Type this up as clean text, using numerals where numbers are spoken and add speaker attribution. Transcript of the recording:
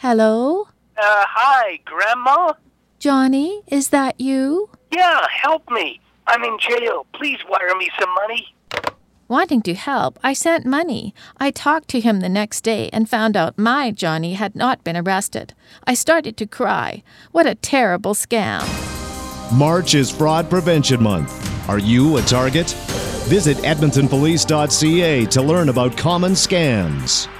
Speaker 1: Hello?
Speaker 2: Hi, Grandma?
Speaker 1: Johnny, is that you?
Speaker 2: Yeah, help me. I'm in jail. Please wire me some money.
Speaker 1: Wanting to help, I sent money. I talked to him the next day and found out my Johnny had not been arrested. I started to cry. What a terrible scam.
Speaker 3: March is Fraud Prevention Month. Are you a target? Visit edmontonpolice.ca to learn about common scams.